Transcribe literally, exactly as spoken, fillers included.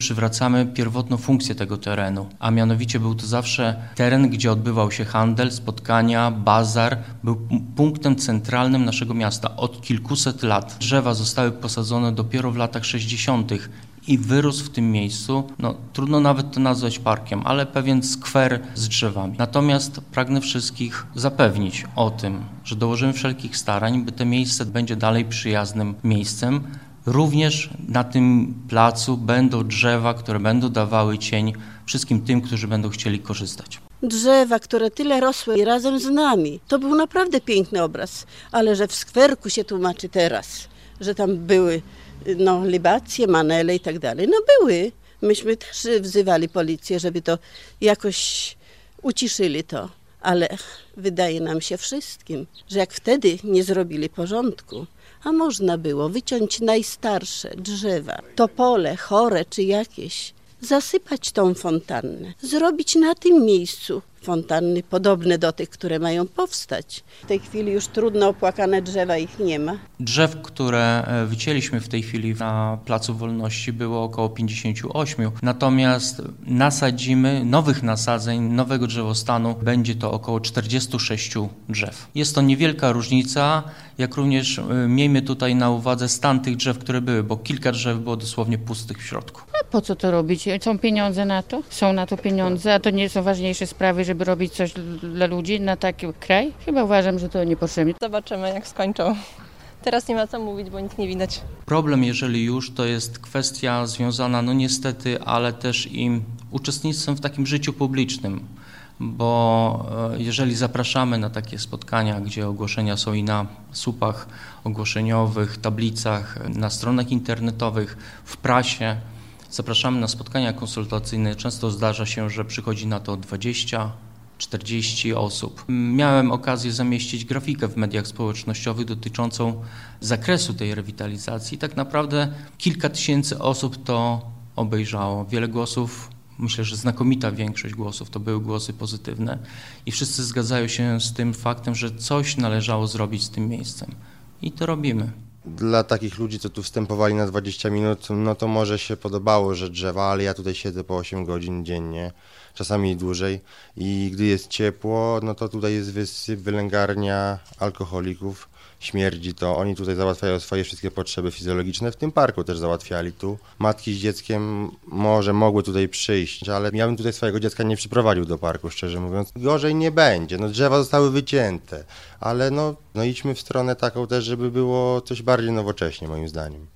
Przywracamy pierwotną funkcję tego terenu, a mianowicie był to zawsze teren, gdzie odbywał się handel, spotkania, bazar. Był punktem centralnym naszego miasta od kilkuset lat. Drzewa zostały posadzone dopiero w latach sześćdziesiątych i wyrósł w tym miejscu, no trudno nawet to nazwać parkiem, ale pewien skwer z drzewami. Natomiast pragnę wszystkich zapewnić o tym, że dołożymy wszelkich starań, by to miejsce będzie dalej przyjaznym miejscem. Również na tym placu będą drzewa, które będą dawały cień wszystkim tym, którzy będą chcieli korzystać. Drzewa, które tyle rosły razem z nami. To był naprawdę piękny obraz, ale że w skwerku się tłumaczy teraz, że tam były no, libacje, manele i tak dalej. No były. Myśmy też wzywali policję, żeby to jakoś uciszyli to. Ale wydaje nam się wszystkim, że jak wtedy nie zrobili porządku, a można było wyciąć najstarsze drzewa, topole, chore czy jakieś, zasypać tą fontannę, zrobić na tym miejscu fontanny podobne do tych, które mają powstać. W tej chwili już trudno opłakane drzewa, ich nie ma. Drzew, które wycięliśmy w tej chwili na Placu Wolności, było około pięćdziesiąt osiem, natomiast nasadzimy nowych nasadzeń, nowego drzewostanu będzie to około czterdzieści sześć drzew. Jest to niewielka różnica, jak również miejmy tutaj na uwadze stan tych drzew, które były, bo kilka drzew było dosłownie pustych w środku. A po co to robić? Są pieniądze na to? Są na to pieniądze, a to nie są ważniejsze sprawy, żeby robić coś dla ludzi na taki kraj? Chyba uważam, że to niepotrzebne. Zobaczymy, jak skończą. Teraz nie ma co mówić, bo nic nie widać. Problem, jeżeli już, to jest kwestia związana, no niestety, ale też i uczestnictwem w takim życiu publicznym, bo jeżeli zapraszamy na takie spotkania, gdzie ogłoszenia są i na słupach ogłoszeniowych, tablicach, na stronach internetowych, w prasie, zapraszamy na spotkania konsultacyjne, często zdarza się, że przychodzi na to dwadzieścia czterdzieści osób. Miałem okazję zamieścić grafikę w mediach społecznościowych dotyczącą zakresu tej rewitalizacji. Tak naprawdę kilka tysięcy osób to obejrzało. Wiele głosów, myślę, że znakomita większość głosów to były głosy pozytywne i wszyscy zgadzają się z tym faktem, że coś należało zrobić z tym miejscem. I to robimy. Dla takich ludzi, co tu wstępowali na dwadzieścia minut, no to może się podobało, że drzewa, ale ja tutaj siedzę po osiem godzin dziennie, czasami dłużej i gdy jest ciepło, no to tutaj jest wysyp, wylęgarnia alkoholików, śmierdzi to, oni tutaj załatwiają swoje wszystkie potrzeby fizjologiczne, w tym parku też załatwiali tu. Matki z dzieckiem może mogły tutaj przyjść, ale ja bym tutaj swojego dziecka nie przyprowadził do parku, szczerze mówiąc. Gorzej nie będzie, no drzewa zostały wycięte, ale no, no idźmy w stronę taką też, żeby było coś bardziej nowocześnie moim zdaniem.